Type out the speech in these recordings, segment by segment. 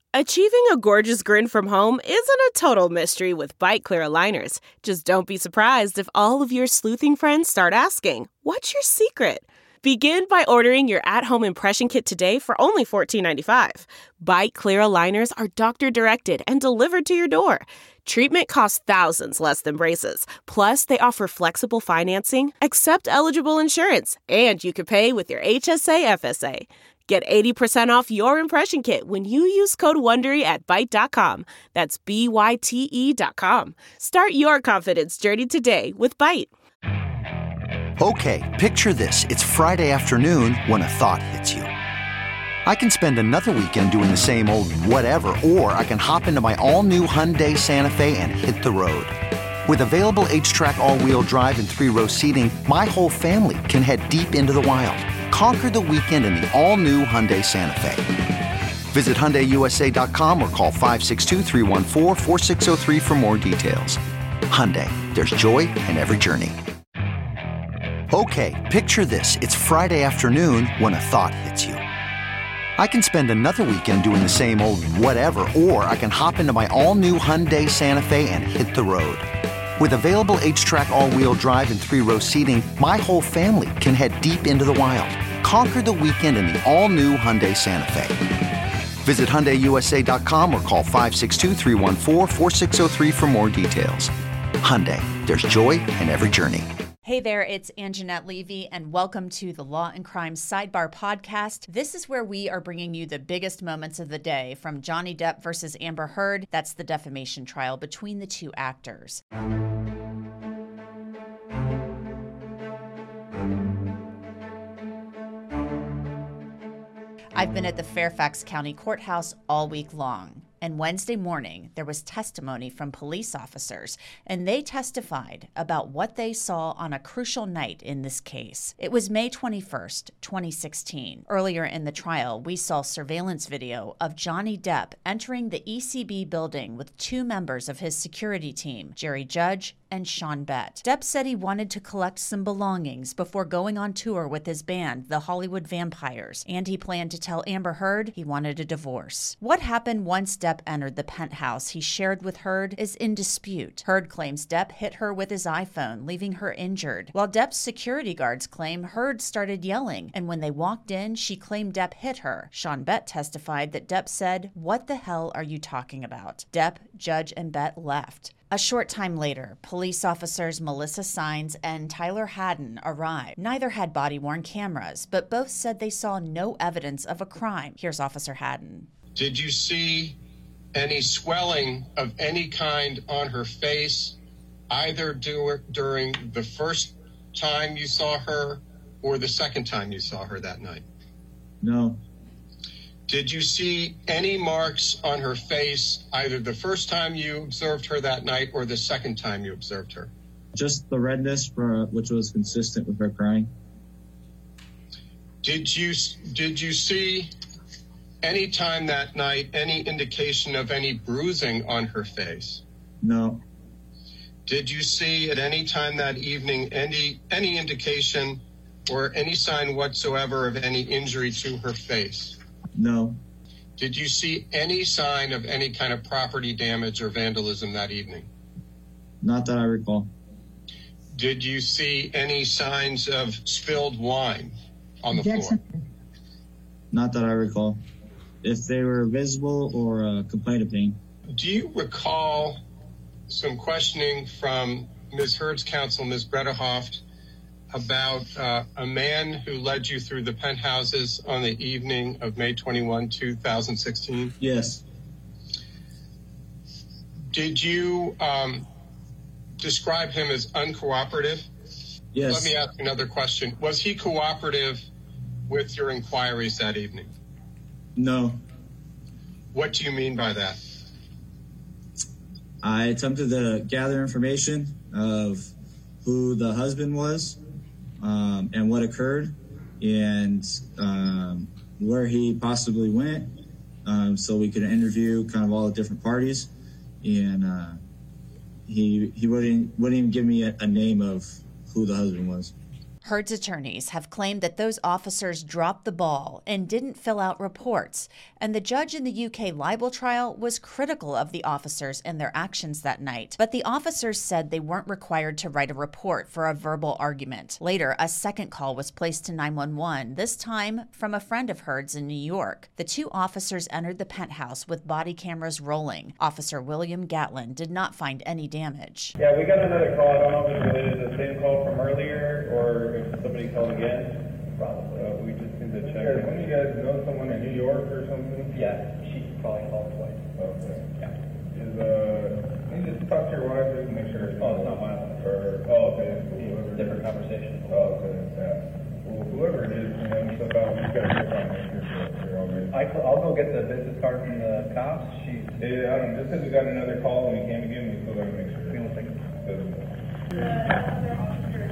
Achieving a gorgeous grin from home isn't a total mystery with Byte Clear aligners. Just don't be surprised if all of your sleuthing friends start asking, "What's your secret?" Begin by ordering your at-home impression kit today for only $14.95. Byte Clear aligners are doctor-directed and delivered to your door. Treatment costs thousands less than braces. Plus, they offer flexible financing, accept eligible insurance, and you can pay with your HSA FSA. Get 80% off your impression kit when you use code WONDERY at Byte.com. That's BYTE.com. Start your confidence journey today with Byte. Okay, picture this. It's Friday afternoon when a thought hits you. I can spend another weekend doing the same old whatever, or I can hop into my all-new Hyundai Santa Fe and hit the road. With available H-Track all-wheel drive and 3-row seating, my whole family can head deep into the wild. Conquer the weekend in the all-new Hyundai Santa Fe. Visit HyundaiUSA.com or call 562-314-4603 for more details. Hyundai, there's joy in every journey. Okay, picture this. It's Friday afternoon when a thought hits you. I can spend another weekend doing the same old whatever, or I can hop into my all-new Hyundai Santa Fe and hit the road. With available H-Track all-wheel drive and 3-row seating, my whole family can head deep into the wild. Conquer the weekend in the all-new Hyundai Santa Fe. Visit HyundaiUSA.com or call 562-314-4603 for more details. Hyundai, there's joy in every journey. Hey there, it's Anjanette Levy, and welcome to the Law and Crime Sidebar Podcast. This is where we are bringing you the biggest moments of the day from Johnny Depp versus Amber Heard. That's the defamation trial between the two actors. I've been at the Fairfax County Courthouse all week long. And Wednesday morning, there was testimony from police officers, and they testified about what they saw on a crucial night in this case. It was May 21st, 2016. Earlier in the trial, we saw surveillance video of Johnny Depp entering the ECB building with two members of his security team, Jerry Judge and Sean Bett. Depp said he wanted to collect some belongings before going on tour with his band, the Hollywood Vampires, and he planned to tell Amber Heard he wanted a divorce. What happened once Depp entered the penthouse he shared with Heard is in dispute. Heard claims Depp hit her with his iPhone, leaving her injured, while Depp's security guards claim Heard started yelling, and when they walked in, she claimed Depp hit her. Sean Bett testified that Depp said, "What the hell are you talking about?" Depp, Judge, and Bett left. A short time later, police officers Melissa Sines and Tyler Haddon arrived. Neither had body-worn cameras, but both said they saw no evidence of a crime. Here's Officer Haddon. Did you see any swelling of any kind on her face, either during the first time you saw her or the second time you saw her that night? No. Did you see any marks on her face either the first time you observed her that night or the second time you observed her? Just the redness, which was consistent with her crying. Did you see any time that night any indication of any bruising on her face? No. Did you see at any time that evening any indication or any sign whatsoever of any injury to her face? No. Did you see any sign of any kind of property damage or vandalism that evening? Not that I recall. Did you see any signs of spilled wine on the floor? Not that I recall. If they were visible or a complaint of pain. Do you recall some questioning from Ms. Heard's counsel, Ms. Bredehoft, about a man who led you through the penthouses on the evening of May 21, 2016? Yes. Did you describe him as uncooperative? Yes. Let me ask another question. Was he cooperative with your inquiries that evening? No. What do you mean by that? I attempted to gather information of who the husband was, and what occurred, and where he possibly went, so we could interview kind of all the different parties. And he wouldn't even give me a name of who the husband was. Heard's attorneys have claimed that those officers dropped the ball and didn't fill out reports, and the judge in the UK libel trial was critical of the officers and their actions that night. But the officers said they weren't required to write a report for a verbal argument. Later, a second call was placed to 911, this time from a friend of Heard's in New York. The two officers entered the penthouse with body cameras rolling. Officer William Gatlin did not find any damage. Yeah, we got another call. I don't know if it's related to the same call from earlier or if somebody called again. Probably. We just need to check. When you guys know someone in New York or something? Yeah, she probably called twice. Okay. Yeah. Can you just talk to your wife and make sure it's not violent? Okay. Different conversation. Okay. Yeah. Well, whoever it is, stuff out. You guys can find it. I'll go get the business card from the cops. Yeah, I don't know. Just because we got another call and we came again, we still got to make sure. We don't think the other officers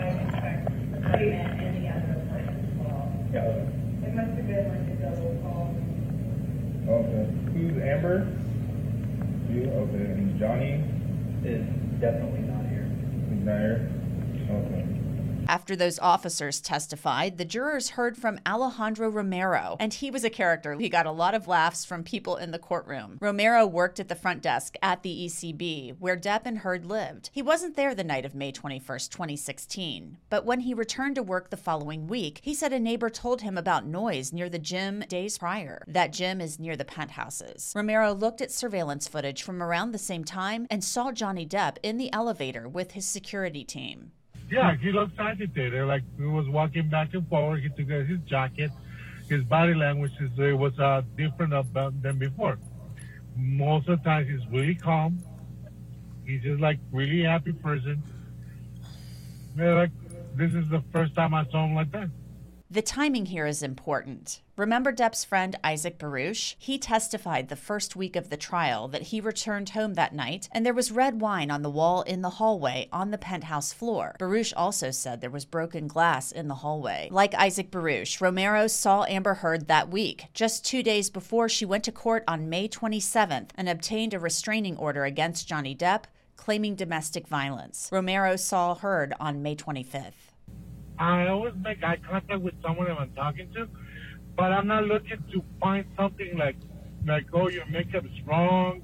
and the other person as well. Yeah. It must have been like a double call. Okay. Who's Amber? You? Okay. And Johnny? Is definitely not here. He's not here? Okay. After those officers testified, the jurors heard from Alejandro Romero, and he was a character. He got a lot of laughs from people in the courtroom. Romero worked at the front desk at the ECB, where Depp and Heard lived. He wasn't there the night of May 21st, 2016, but when he returned to work the following week, he said a neighbor told him about noise near the gym days prior. That gym is near the penthouses. Romero looked at surveillance footage from around the same time and saw Johnny Depp in the elevator with his security team. Yeah, he looked agitated, like he was walking back and forward. He took his jacket. His body language was different than before. Most of the time, he's really calm. He's just like really happy person. Yeah, like this is the first time I saw him like that. The timing here is important. Remember Depp's friend Isaac Baruch? He testified the first week of the trial that he returned home that night and there was red wine on the wall in the hallway on the penthouse floor. Baruch also said there was broken glass in the hallway. Like Isaac Baruch, Romero saw Amber Heard that week, just 2 days before she went to court on May 27th and obtained a restraining order against Johnny Depp, claiming domestic violence. Romero saw Heard on May 25th. I always make eye contact with someone that I'm talking to, but I'm not looking to find something like oh, your makeup is wrong,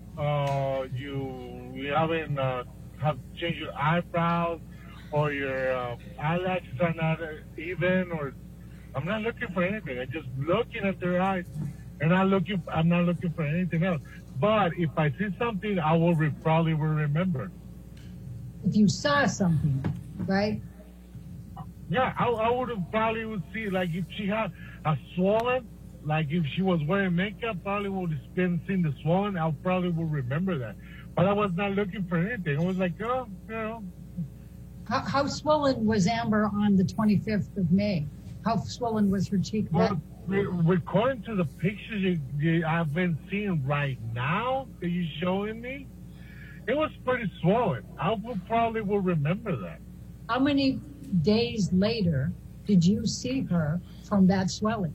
you haven't have changed your eyebrows, or your eyelashes are not even, or I'm not looking for anything. I'm just looking at their eyes, and I'm not looking for anything else. But if I see something, I will probably will remember. If you saw something, right? Yeah, I would have probably would see, like, if she had a swollen, like if she was wearing makeup, probably would have seen the swollen. I probably would remember that. But I was not looking for anything. I was like, oh, you know. How swollen was Amber on the 25th of May? How swollen was her cheek? Well, according to the pictures I've been seeing right now that you're showing me, it was pretty swollen. I probably will remember that. How many days later did you see her from that swelling?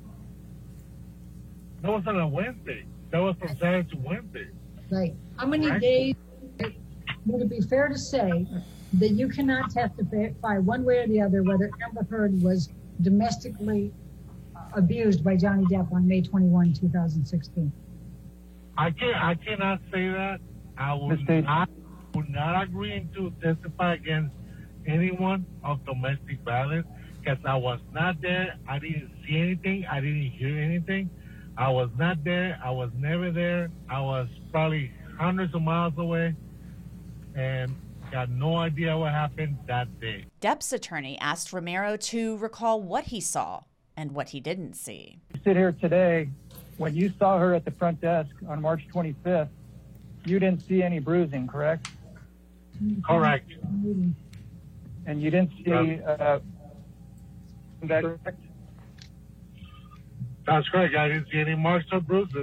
That was on a Wednesday. That was from Saturday to Wednesday. Right. How many days would it be fair to say that you cannot testify one way or the other whether Amber Heard was domestically abused by Johnny Depp on May 21, 2016? I cannot say that. I would not agree to testify against anyone of domestic violence because I was not there. I didn't see anything. I didn't hear anything. I was not there. I was never there. I was probably hundreds of miles away and got no idea what happened that day. Depp's attorney asked Romero to recall what he saw and what he didn't see. You sit here today, when you saw her at the front desk on March 25th, you didn't see any bruising, correct? Correct. And you didn't see that correct? That's correct. I didn't see any marks or bruises.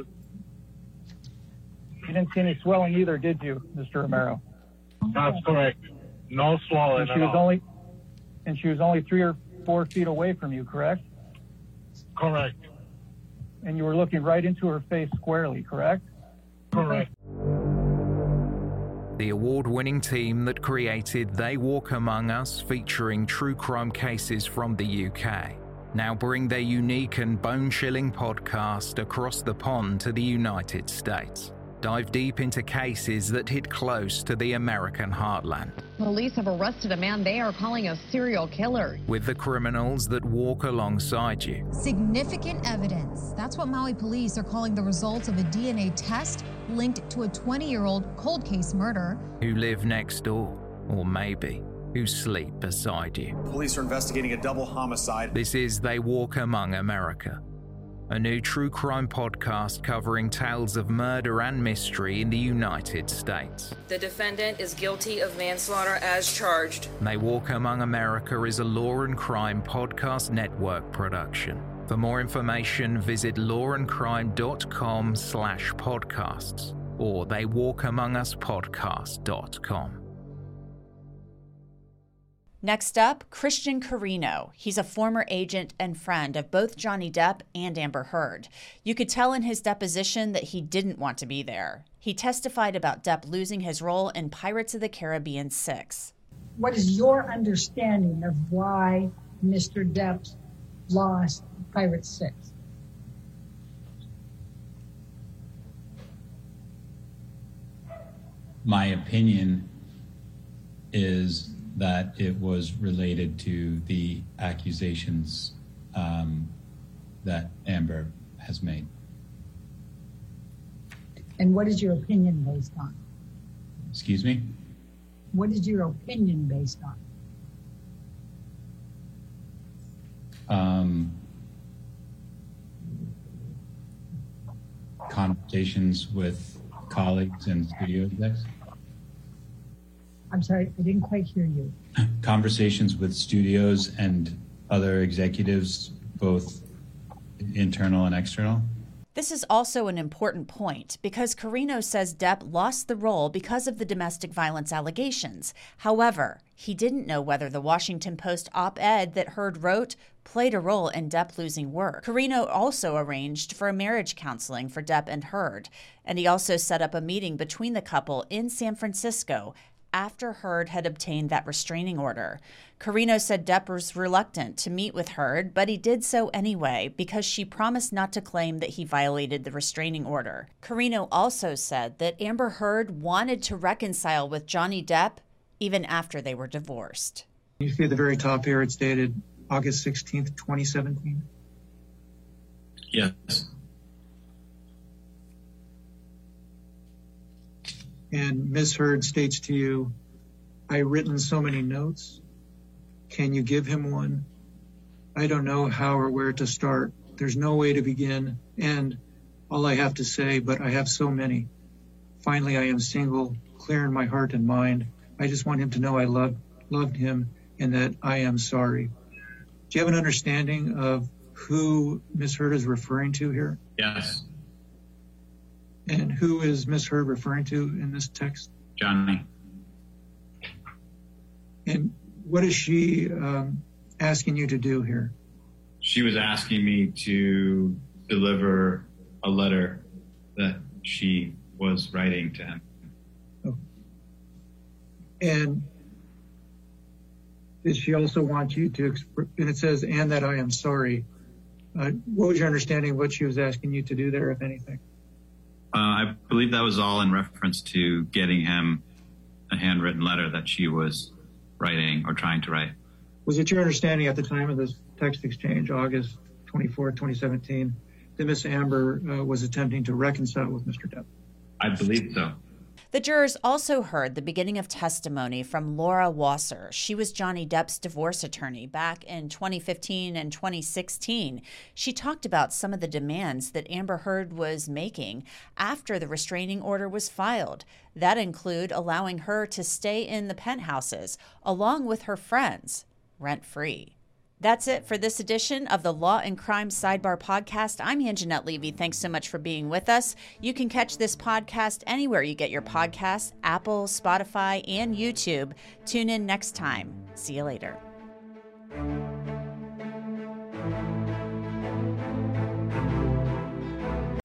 You didn't see any swelling either, did you, Mr. Romero? That's correct. No swelling at all. And she was only 3 or 4 feet away from you, correct? Correct. And you were looking right into her face squarely, correct? Correct. the award-winning team that created They Walk Among Us, featuring true crime cases from the UK, now bring their unique and bone-chilling podcast across the pond to the United States. Dive deep into cases that hit close to the American heartland. Police have arrested a man they are calling a serial killer. With the criminals that walk alongside you. Significant evidence. That's what Maui police are calling the results of a DNA test linked to a 20-year-old cold case murder. Who live next door, or maybe who sleep beside you. Police are investigating a double homicide. This is They Walk Among America, a new true crime podcast covering tales of murder and mystery in the United States. The defendant is guilty of manslaughter as charged. They Walk Among America is a law and crime podcast network production. For more information, visit lawandcrime.com/podcasts or theywalkamonguspodcast.com. Next up, Christian Carino. He's a former agent and friend of both Johnny Depp and Amber Heard. You could tell in his deposition that he didn't want to be there. He testified about Depp losing his role in Pirates of the Caribbean 6. What is your understanding of why Mr. Depp lost Pirates 6? My opinion is that it was related to the accusations that Amber has made. And what is your opinion based on? Excuse me? What is your opinion based on? Conversations with colleagues and studio execs. I'm sorry, I didn't quite hear you. Conversations with studios and other executives, both internal and external. This is also an important point because Carino says Depp lost the role because of the domestic violence allegations. However, he didn't know whether the Washington Post op-ed that Heard wrote played a role in Depp losing work. Carino also arranged for a marriage counseling for Depp and Heard, and he also set up a meeting between the couple in San Francisco after Heard had obtained that restraining order. Carino said Depp was reluctant to meet with Heard, but he did so anyway because she promised not to claim that he violated the restraining order. Carino also said that Amber Heard wanted to reconcile with Johnny Depp even after they were divorced. You see at the very top here, it's dated August 16th, 2017. Yes. And Ms. Heard states to you, I've written so many notes. Can you give him one? I don't know how or where to start. There's no way to begin. And all I have to say, but I have so many. Finally, I am single, clear in my heart and mind. I just want him to know I loved him and that I am sorry. Do you have an understanding of who Ms. Heard is referring to here? Yes. And who is Ms. Heard referring to in this text? Johnny. And what is she asking you to do here? She was asking me to deliver a letter that she was writing to him. Oh. And did she also want you to, and it says, and that I am sorry. What was your understanding of what she was asking you to do there, if anything? I believe that was all in reference to getting him a handwritten letter that she was writing or trying to write. Was it your understanding at the time of this text exchange, August 24, 2017, that Miss Amber was attempting to reconcile with Mr. Depp? I believe so. The jurors also heard the beginning of testimony from Laura Wasser. She was Johnny Depp's divorce attorney back in 2015 and 2016. She talked about some of the demands that Amber Heard was making after the restraining order was filed. That include allowing her to stay in the penthouses along with her friends, rent-free. That's it for this edition of the Law and Crime Sidebar Podcast. I'm Anjanette Levy. Thanks so much for being with us. You can catch this podcast anywhere you get your podcasts, Apple, Spotify, and YouTube. Tune in next time. See you later.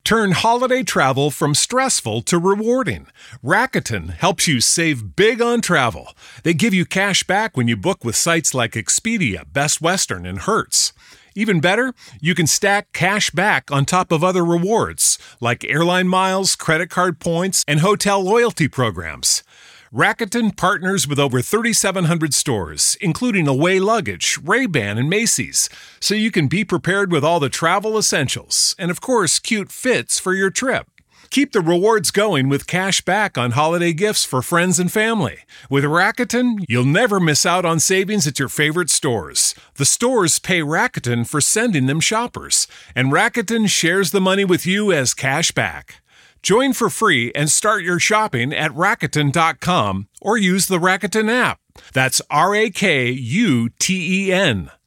Turn holiday travel from stressful to rewarding. Rakuten helps you save big on travel. They give you cash back when you book with sites like Expedia, Best Western, and Hertz. Even better, you can stack cash back on top of other rewards, like airline miles, credit card points, and hotel loyalty programs. Rakuten partners with over 3,700 stores, including Away Luggage, Ray-Ban, and Macy's, so you can be prepared with all the travel essentials and, of course, cute fits for your trip. Keep the rewards going with cash back on holiday gifts for friends and family. With Rakuten, you'll never miss out on savings at your favorite stores. The stores pay Rakuten for sending them shoppers, and Rakuten shares the money with you as cash back. Join for free and start your shopping at Rakuten.com or use the Rakuten app. That's Rakuten.